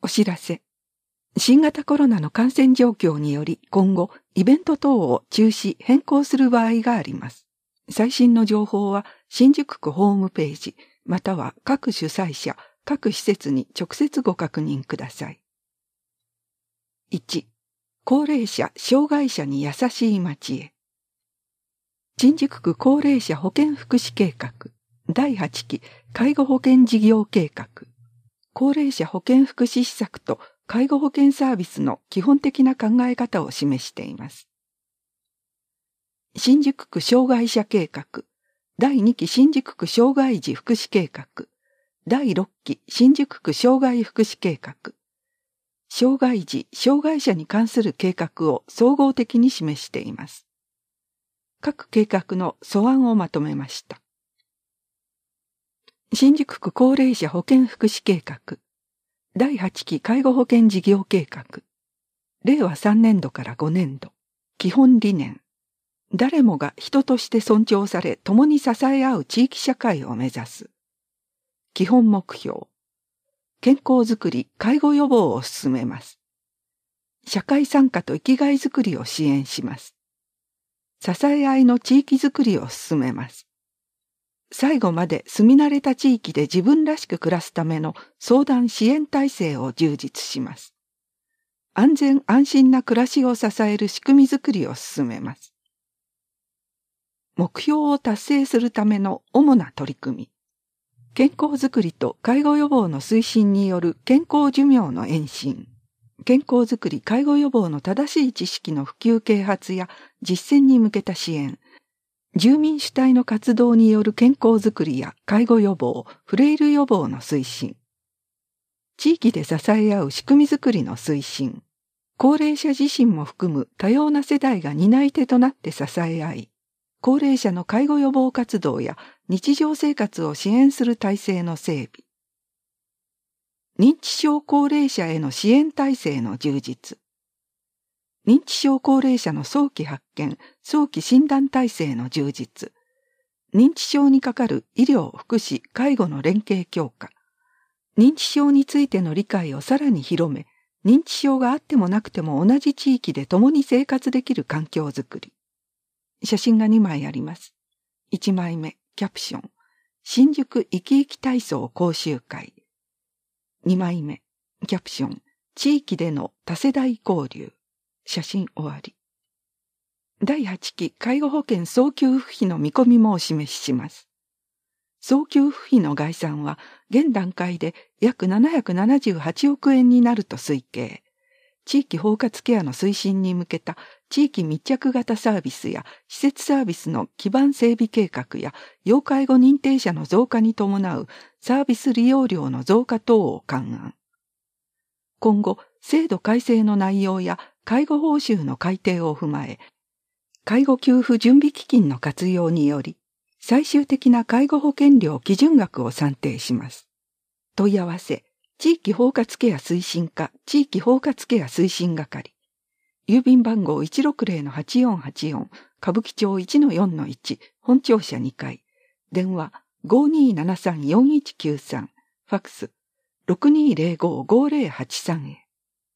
お知らせ。新型コロナの感染状況により今後イベント等を中止・変更する場合があります。最新の情報は新宿区ホームページまたは各主催者、各施設に直接ご確認ください。1. 高齢者・障害者に優しい街へ。新宿区高齢者保健福祉計画第8期介護保険事業計画高齢者保健福祉施策と介護保険サービスの基本的な考え方を示しています。新宿区障害者計画第2期新宿区障害児福祉計画第6期新宿区障害福祉計画障害児・障害者に関する計画を総合的に示しています。各計画の素案をまとめました。新宿区高齢者保健福祉計画第8期介護保険事業計画令和3年度から5年度基本理念誰もが人として尊重され共に支え合う地域社会を目指す基本目標健康づくり介護予防を進めます社会参加と生きがいづくりを支援します支え合いの地域づくりを進めます最後まで住み慣れた地域で自分らしく暮らすための相談支援体制を充実します。安全安心な暮らしを支える仕組みづくりを進めます。目標を達成するための主な取り組み。健康づくりと介護予防の推進による健康寿命の延伸。健康づくり介護予防の正しい知識の普及啓発や実践に向けた支援。住民主体の活動による健康づくりや介護予防、フレイル予防の推進。地域で支え合う仕組みづくりの推進。高齢者自身も含む多様な世代が担い手となって支え合い、高齢者の介護予防活動や日常生活を支援する体制の整備。認知症高齢者への支援体制の充実。認知症高齢者の早期発見、早期診断体制の充実。認知症にかかる医療、福祉、介護の連携強化。認知症についての理解をさらに広め、認知症があってもなくても同じ地域で共に生活できる環境づくり。写真が2枚あります。1枚目、キャプション。新宿生き生き体操講習会。2枚目、キャプション。地域での多世代交流。写真終わり。第8期介護保険早期付費の見込みもお示しします。早期付費の概算は現段階で約778億円になると推計。地域包括ケアの推進に向けた地域密着型サービスや施設サービスの基盤整備計画や要介護認定者の増加に伴うサービス利用料の増加等を勘案。今後、制度改正の内容や介護報酬の改定を踏まえ、介護給付準備基金の活用により、最終的な介護保険料基準額を算定します。問い合わせ、地域包括ケア推進課、地域包括ケア推進係。郵便番号 160-8484、歌舞伎町 1-4-1、本庁舎2階。電話 5273-4193、ファクス 6205-5083 へ。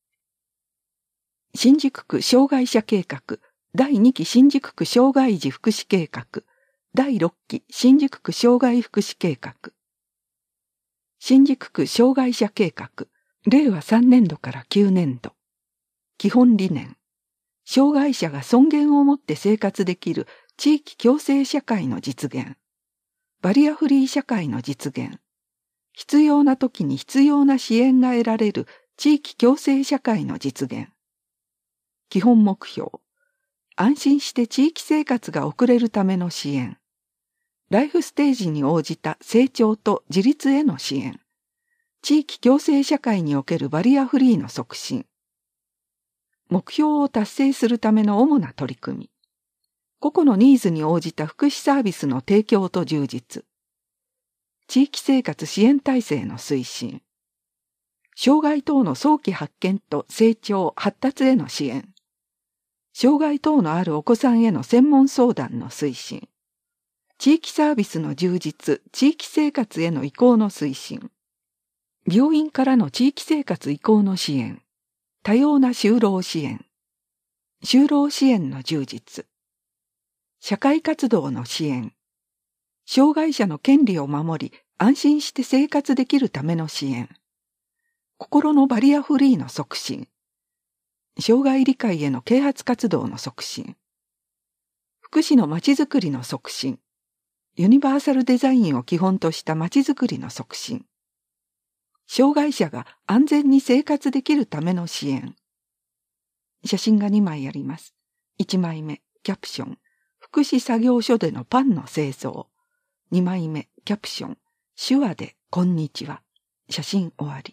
新宿区障害者計画第2期新宿区障害児福祉計画第6期新宿区障害福祉計画新宿区障害者計画令和3年度から9年度基本理念障害者が尊厳を持って生活できる地域共生社会の実現バリアフリー社会の実現必要な時に必要な支援が得られる地域共生社会の実現基本目標。安心して地域生活が送れるための支援。ライフステージに応じた成長と自立への支援。地域共生社会におけるバリアフリーの促進。目標を達成するための主な取り組み。個々のニーズに応じた福祉サービスの提供と充実。地域生活支援体制の推進。障害等の早期発見と成長・発達への支援。障害等のあるお子さんへの専門相談の推進。地域サービスの充実、地域生活への移行の推進。 病院からの地域生活移行の支援、多様な就労支援、就労支援の充実、社会活動の支援、障害者の権利を守り安心して生活できるための支援、心のバリアフリーの促進、障害理解への啓発活動の促進、福祉のまちづくりの促進、ユニバーサルデザインを基本としたまちづくりの促進、障害者が安全に生活できるための支援。写真が2枚あります。1枚目、キャプション、福祉作業所でのパンの清掃。2枚目、キャプション、手話でこんにちは。写真終わり。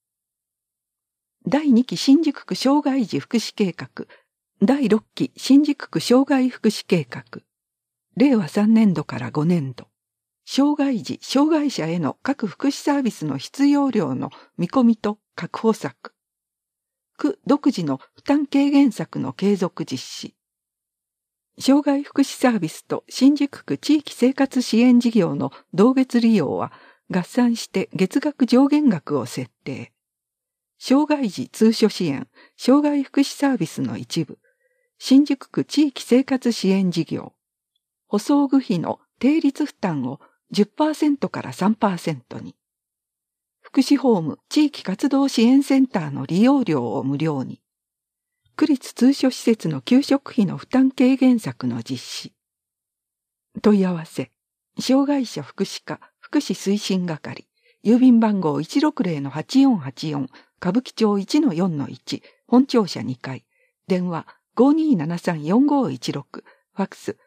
第2期新宿区障害児福祉計画、第6期新宿区障害福祉計画、令和3年度から5年度、障害児・障害者への各福祉サービスの必要量の見込みと確保策、区独自の負担軽減策の継続実施、障害福祉サービスと新宿区地域生活支援事業の同月利用は合算して月額上限額を設定。障害児通所支援、障害福祉サービスの一部、新宿区地域生活支援事業、補装具費の定率負担を 10% から 3% に、福祉ホーム地域活動支援センターの利用料を無料に、区立通所施設の給食費の負担軽減策の実施。問い合わせ、障害者福祉課福祉推進係、郵便番号 160-8484、歌舞伎町 1-4-1、本庁舎2階、電話 5273-4516、ファックス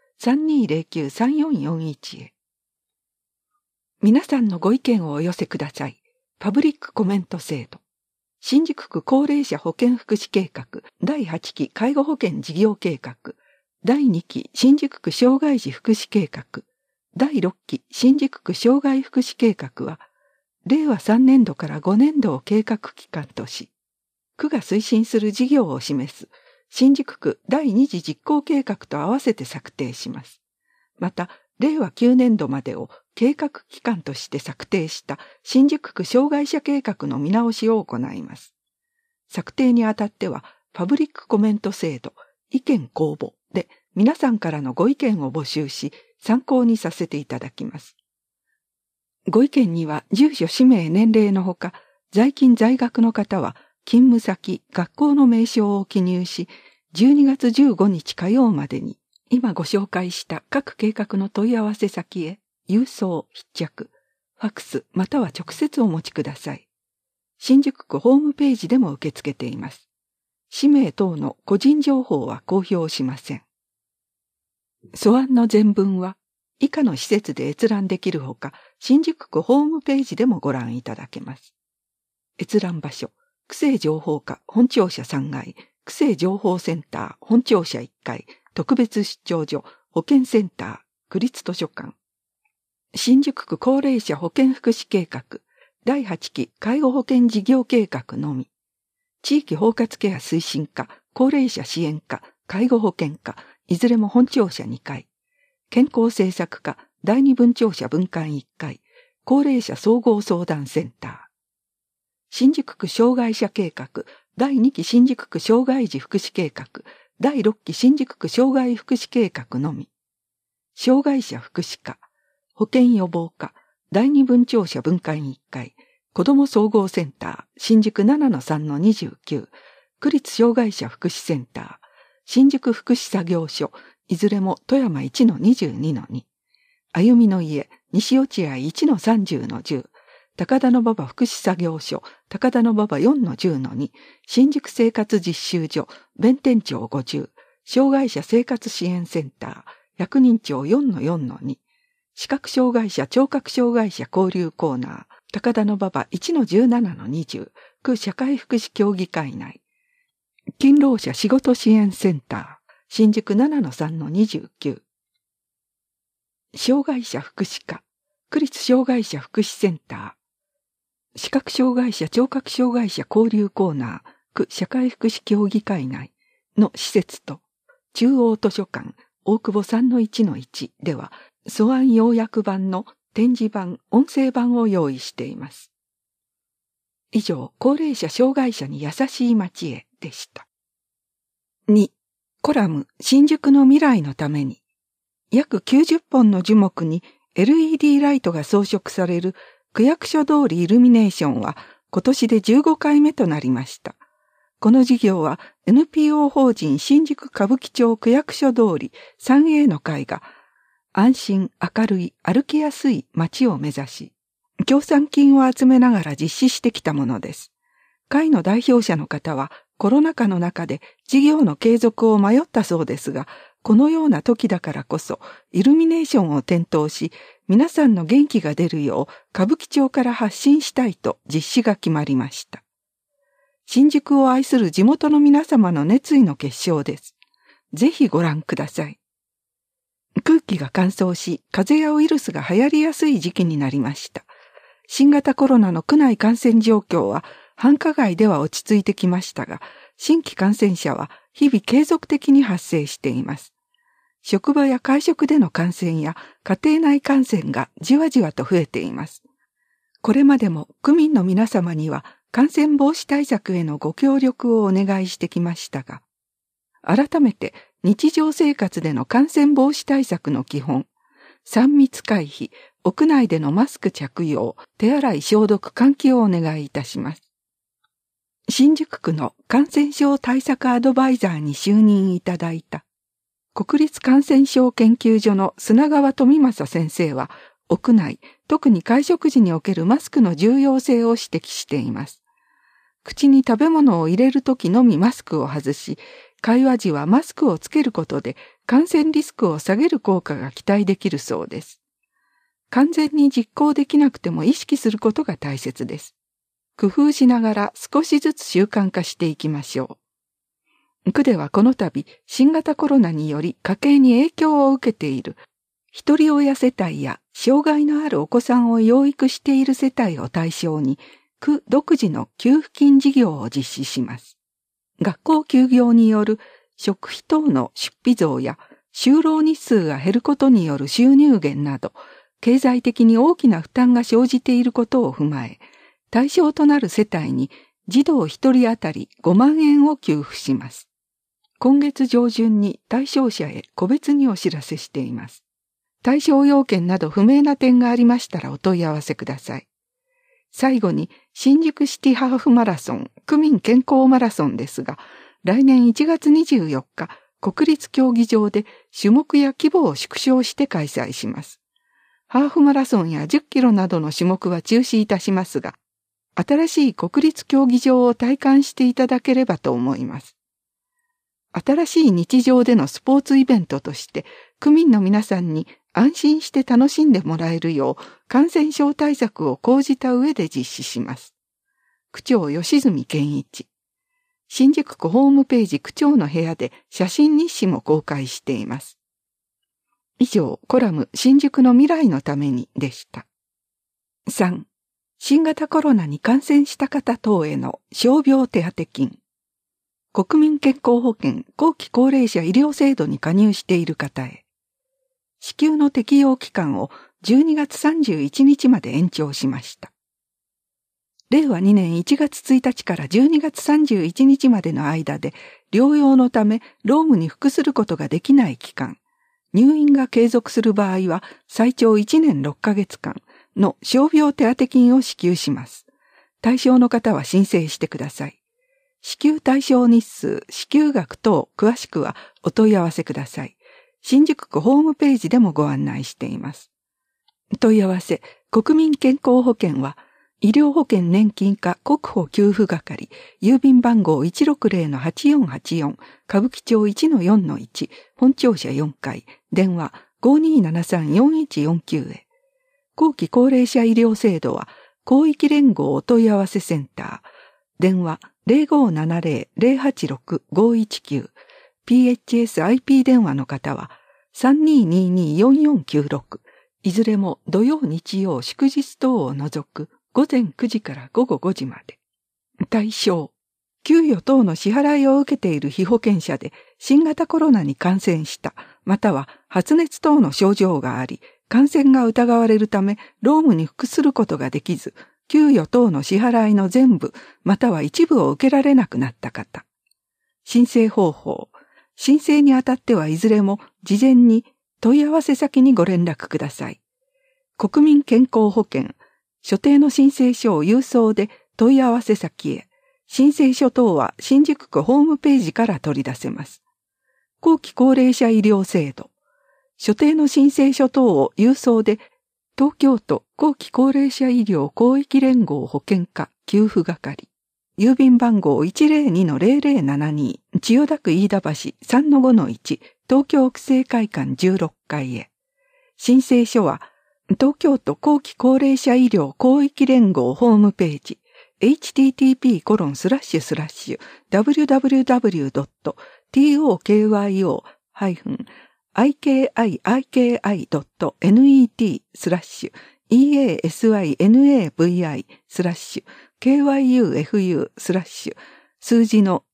3209-3441 へ。皆さんのご意見をお寄せください。パブリックコメント制度。新宿区高齢者保健福祉計画、第8期介護保険事業計画、第2期新宿区障害児福祉計画、第6期新宿区障害福祉計画は、令和3年度から5年度を計画期間とし、区が推進する事業を示す新宿区第2次実行計画と合わせて策定します。また、令和9年度までを計画期間として策定した新宿区障害者計画の見直しを行います。策定にあたっては、パブリックコメント制度、意見公募で皆さんからのご意見を募集し、参考にさせていただきます。ご意見には住所、氏名、年齢のほか、在勤在学の方は勤務先、学校の名称を記入し、12月15日火曜までに今ご紹介した各計画の問い合わせ先へ郵送、必着、ファックスまたは直接お持ちください。新宿区ホームページでも受け付けています。氏名等の個人情報は公表しません。素案の全文は以下の施設で閲覧できるほか、新宿区ホームページでもご覧いただけます。閲覧場所、区政情報課本庁舎3階、区政情報センター本庁舎1階、特別出張所、保健センター、区立図書館。新宿区高齢者保健福祉計画、第8期介護保険事業計画のみ。地域包括ケア推進課、高齢者支援課、介護保険課、いずれも本庁舎2階。健康政策課、第2分庁舎分館1階、高齢者総合相談センター。新宿区障害者計画、第2期新宿区障害児福祉計画、第6期新宿区障害福祉計画のみ。障害者福祉課、保健予防課、第2分庁舎分館1階、子ども総合センター、新宿 7-3-29、区立障害者福祉センター、新宿福祉作業所、いずれも富山 1-22-2、歩みの家、西落合 1-30-10、高田馬場福祉作業所、高田馬場 4-10-2、新宿生活実習所、弁天町50、障害者生活支援センター、百人町 4-4-2、視覚障害者聴覚障害者交流コーナー、高田馬場 1-17-20、区社会福祉協議会内、勤労者仕事支援センター、新宿 7-3-29、障害者福祉課、区立障害者福祉センター、視覚障害者聴覚障害者交流コーナー、区社会福祉協議会内の施設と、中央図書館、大久保 3-1-1 では、素案要約版の展示版、音声版を用意しています。 以上、高齢者障害者に優しい街へでした。2、コラム、新宿の未来のために。約90本の樹木に LED ライトが装飾される区役所通りイルミネーションは今年で15回目となりました。この事業は NPO 法人新宿歌舞伎町区役所通り 3A の会が安心、明るい、歩きやすい街を目指し、協賛金を集めながら実施してきたものです。会の代表者の方はコロナ禍の中で事業の継続を迷ったそうですが、このような時だからこそイルミネーションを点灯し、皆さんの元気が出るよう歌舞伎町から発信したいと実施が決まりました。新宿を愛する地元の皆様の熱意の結晶です。ぜひご覧ください。空気が乾燥し、風邪やウイルスが流行りやすい時期になりました。新型コロナの区内感染状況は繁華街では落ち着いてきましたが、新規感染者は日々継続的に発生しています。職場や会食での感染や家庭内感染がじわじわと増えています。これまでも区民の皆様には感染防止対策へのご協力をお願いしてきましたが、改めて日常生活での感染防止対策の基本、3密回避、屋内でのマスク着用、手洗い消毒換気をお願いいたします。新宿区の感染症対策アドバイザーに就任いただいた国立感染症研究所の砂川富正先生は、屋内、特に会食時におけるマスクの重要性を指摘しています。口に食べ物を入れるときのみマスクを外し、会話時はマスクをつけることで感染リスクを下げる効果が期待できるそうです。完全に実行できなくても意識することが大切です。工夫しながら少しずつ習慣化していきましょう。区ではこの度、新型コロナにより家計に影響を受けている一人親世帯や障害のあるお子さんを養育している世帯を対象に、区独自の給付金事業を実施します。学校休業による食費等の出費増や就労日数が減ることによる収入減など、経済的に大きな負担が生じていることを踏まえ、対象となる世帯に児童1人当たり5万円を給付します。今月上旬に対象者へ個別にお知らせしています。対象要件など不明な点がありましたらお問い合わせください。最後に新宿シティハーフマラソン、区民健康マラソンですが、来年1月24日、国立競技場で種目や規模を縮小して開催します。ハーフマラソンや10キロなどの種目は中止いたしますが、新しい国立競技場を体感していただければと思います。新しい日常でのスポーツイベントとして、区民の皆さんに安心して楽しんでもらえるよう、感染症対策を講じた上で実施します。区長吉住健一。新宿区ホームページ区長の部屋で写真日誌も公開しています。以上、コラム新宿の未来のためにでした。3. 新型コロナに感染した方等への傷病手当金。国民健康保険後期高齢者医療制度に加入している方へ。支給の適用期間を12月31日まで延長しました。令和2年1月1日から12月31日までの間で療養のため労務に服することができない期間、入院が継続する場合は最長1年6ヶ月間の傷病手当金を支給します。対象の方は申請してください。支給対象日数、支給額等詳しくはお問い合わせください。新宿区ホームページでもご案内しています。問い合わせ、国民健康保険は、医療保険年金課国保給付係、郵便番号 160-8484、歌舞伎町 1-4-1、本庁舎4階、電話 5273-4149 へ。後期高齢者医療制度は、広域連合お問い合わせセンター、電話 0570-086-519、PHS-IP 電話の方は、3222-4496、いずれも土曜日曜祝日等を除く午前9時から午後5時まで。対象、給与等の支払いを受けている被保険者で新型コロナに感染した、または発熱等の症状があり、感染が疑われるため労務に服することができず、 給与等の支払いの全部、または一部を受けられなくなった方。申請方法。申請にあたってはいずれも事前に問い合わせ先にご連絡ください。国民健康保険、所定の申請書を郵送で問い合わせ先へ。申請書等は新宿区ホームページから取り出せます。後期高齢者医療制度。所定の申請書等を郵送で東京都後期高齢者医療広域連合保険課給付係。郵便番号 102-0072 千代田区飯田橋 3-5-1 東京区政会館16階へ。申請書は東京都後期高齢者医療広域連合ホームページ http://www.tokyoiki.iti/kyufu/ 数字の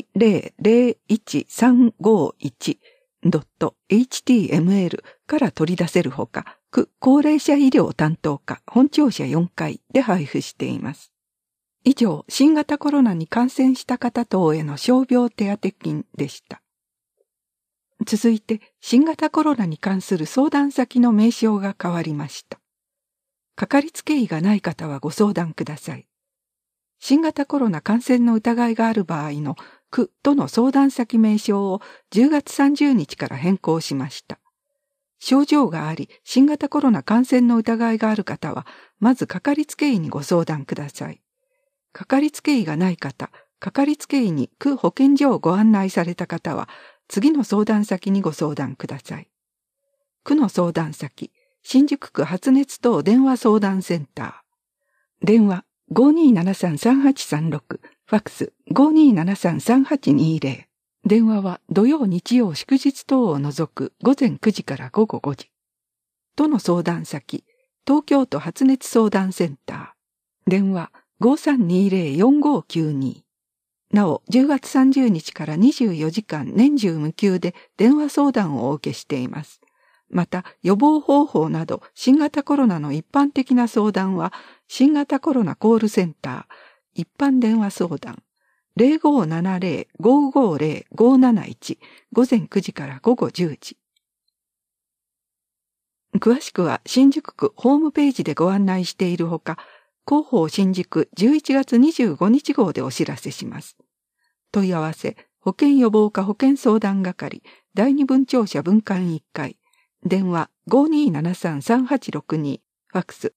1001351.html から取り出せるほか、区高齢者医療担当課本庁舎4階で配布しています。以上、新型コロナに感染した方等への傷病手当金でした。続いて、新型コロナに関する相談先の名称が変わりました。かかりつけ医がない方はご相談ください。新型コロナ感染の疑いがある場合の区との相談先名称を10月30日から変更しました。症状があり、新型コロナ感染の疑いがある方は、まずかかりつけ医にご相談ください。かかりつけ医がない方、かかりつけ医に区保健所をご案内された方は、次の相談先にご相談ください。区の相談先、新宿区発熱等電話相談センター。電話 5273-3836、ファックス 5273-3820。電話は土曜日曜祝日等を除く午前9時から午後5時。都の相談先、東京都発熱相談センター。電話 5320-4592。なお、10月30日から24時間年中無休で電話相談をお受けしています。また、予防方法など新型コロナの一般的な相談は、新型コロナコールセンター、一般電話相談、0570-550-571、午前9時から午後10時。詳しくは新宿区ホームページでご案内しているほか、広報新宿11月25日号でお知らせします。問い合わせ、保健予防課保健相談係、第二分庁舎分館1階、電話 5273-3862、ファックス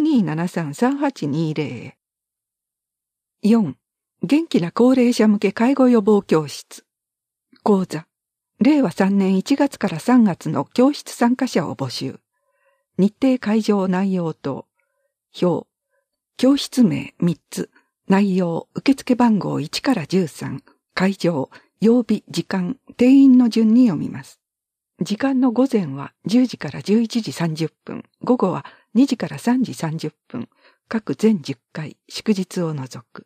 5273-3820。4. 元気な高齢者向け介護予防教室。講座。令和3年1月から3月の教室参加者を募集。日程会場内容等。表。教室名3つ。内容、受付番号1から13。会場、曜日、時間、定員の順に読みます。時間の午前は10時から11時30分。午後は2時から3時30分。各全10回、祝日を除く。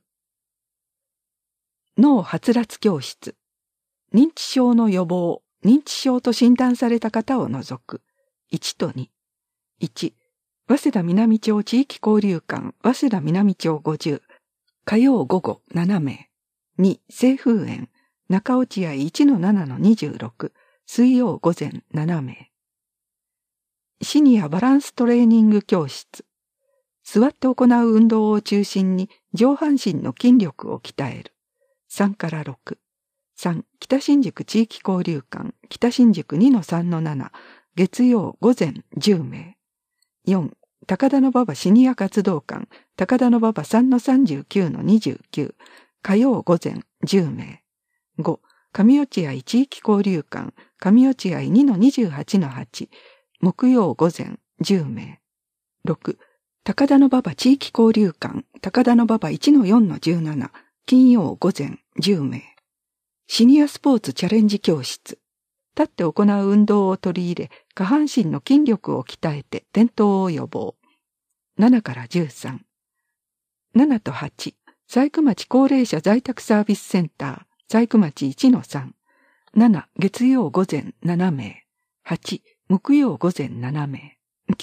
脳はつらつ教室。認知症の予防、認知症と診断された方を除く。1と2。1、早稲田南町地域交流館、早稲田南町50。火曜午後7名。2、清風園、中落合 1-7-26。水曜午前7名。シニアバランストレーニング教室。座って行う運動を中心に上半身の筋力を鍛える。3から6。3、北新宿地域交流館、北新宿 2-3-7。月曜午前10名。4、高田馬場シニア活動館、高田馬場 3-39-29。火曜午前10名。5、上落合地域交流館、上落合 2-28-8。木曜午前10名。6、高田馬場地域交流館、高田馬場 1-4-17。金曜午前10名。シニアスポーツチャレンジ教室。立って行う運動を取り入れ、下半身の筋力を鍛えて転倒を予防。7から13。7と8。細工町高齢者在宅サービスセンター、細工町 1-3。7、月曜午前7名。8、木曜午前7名。9、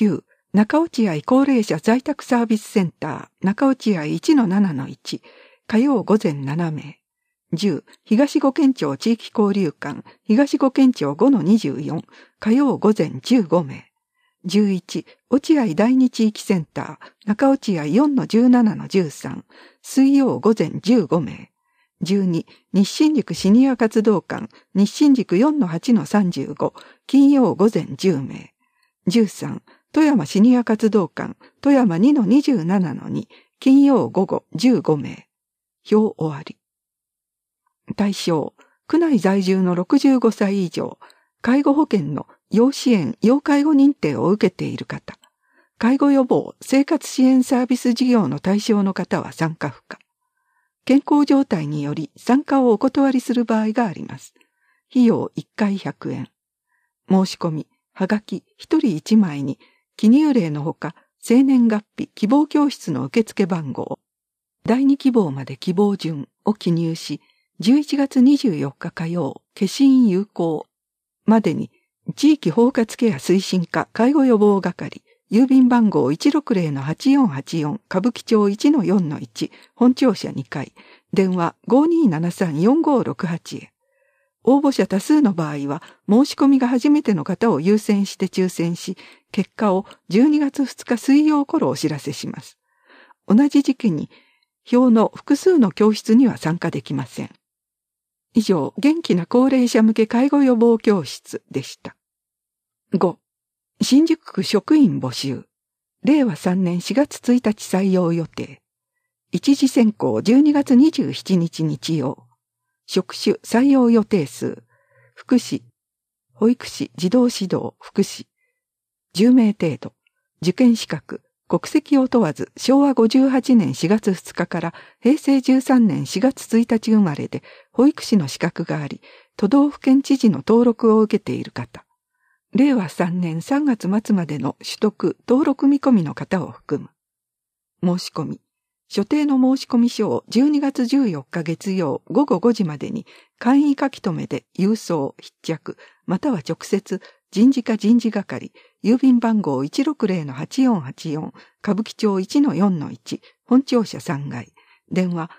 中落合高齢者在宅サービスセンター中落合 1-7-1 火曜午前7名。10東五県庁地域交流館東五県庁 5-24 火曜午前15名。11落合第二地域センター中落合 4-17-13 水曜午前15名。12日新宿シニア活動館日新宿 4-8-35 金曜午前10名。13富山シニア活動館富山 2-27-2 金曜午後15名。表終わり。対象、区内在住の65歳以上、介護保険の要支援・要介護認定を受けている方、介護予防・生活支援サービス事業の対象の方は参加不可。健康状態により参加をお断りする場合があります。費用1回100円。申し込み、はがき1人1枚に、記入例のほか、生年月日、希望教室の受付番号、第2希望まで希望順を記入し、11月24日火曜、消印有効までに、地域包括ケア推進課介護予防係、郵便番号 160-8484 歌舞伎町 1-4-1 本庁舎2階、電話 5273-4568 へ。応募者多数の場合は、申し込みが初めての方を優先して抽選し、結果を12月2日水曜頃お知らせします。同じ時期に、表の複数の教室には参加できません。以上、元気な高齢者向け介護予防教室でした。5. 新宿区職員募集。令和3年4月1日採用予定。一次選考12月27日日曜。職種採用予定数。福祉、保育士、児童指導、福祉。10名程度。受験資格。国籍を問わず昭和58年4月2日から平成13年4月1日生まれで保育士の資格があり、都道府県知事の登録を受けている方。令和3年3月末までの取得・登録見込みの方を含む。申し込み。所定の申込書を12月14日月曜午後5時までに簡易書き留めで郵送・筆着、または直接人事課人事係、郵便番号 160-8484 歌舞伎町 1-4-1 本庁舎3階、電話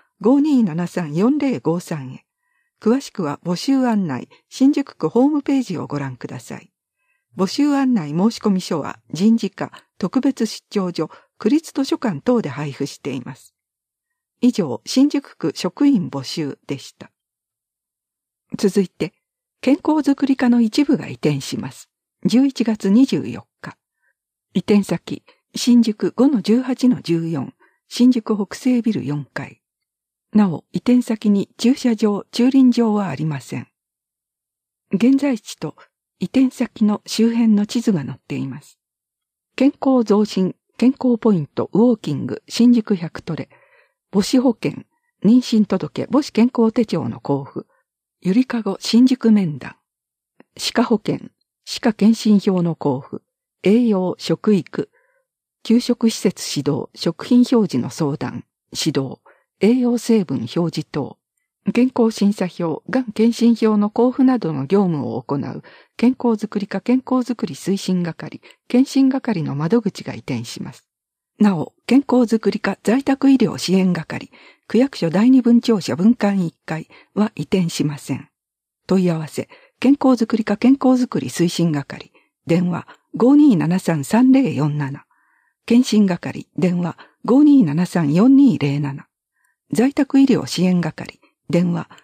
5273-4053 へ。詳しくは募集案内、新宿区ホームページをご覧ください。募集案内申込書は人事課、特別出張所、区立図書館等で配布しています。以上、新宿区職員募集でした。続いて、健康づくり課の一部が移転します。11月24日。移転先、新宿 5-18-14、新宿北西ビル4階。なお、移転先に駐車場、駐輪場はありません。現在地と移転先の周辺の地図が載っています。健康増進、健康ポイント、ウォーキング、新宿100トレ、母子保険、妊娠届、母子健康手帳の交付、ゆりかご新宿面談、歯科保険、歯科検診票の交付、栄養、食育、給食施設指導、食品表示の相談、指導、栄養成分表示等、健康審査票、がん検診票の交付などの業務を行う健康づくり課健康づくり推進係、検診係の窓口が移転します。なお、健康づくり課在宅医療支援係、区役所第二分庁舎分館1階は移転しません。問い合わせ、健康づくり課健康づくり推進係、電話 5273-3047、検診係、電話 5273-4207、在宅医療支援係、電話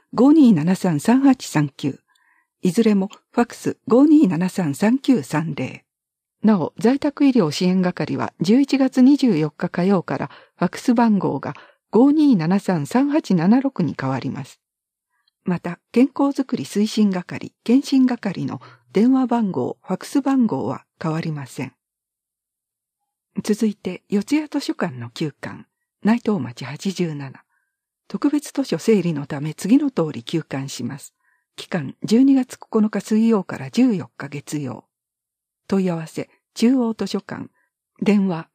5273-3839。いずれもファクス 5273-3930。なお、在宅医療支援係は11月24日火曜からファクス番号が 5273-3876 に変わります。また、健康づくり推進係、検診係の電話番号、ファクス番号は変わりません。続いて、四谷図書館の旧館、内藤町87。特別図書整理のため次の通り休館します。期間12月9日水曜から14日月曜。問い合わせ中央図書館電話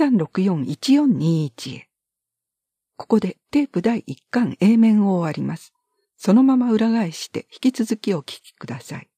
3364-1421 へ。ここでテープ第1巻 A 面を終わります。そのまま裏返して引き続きお聞きください。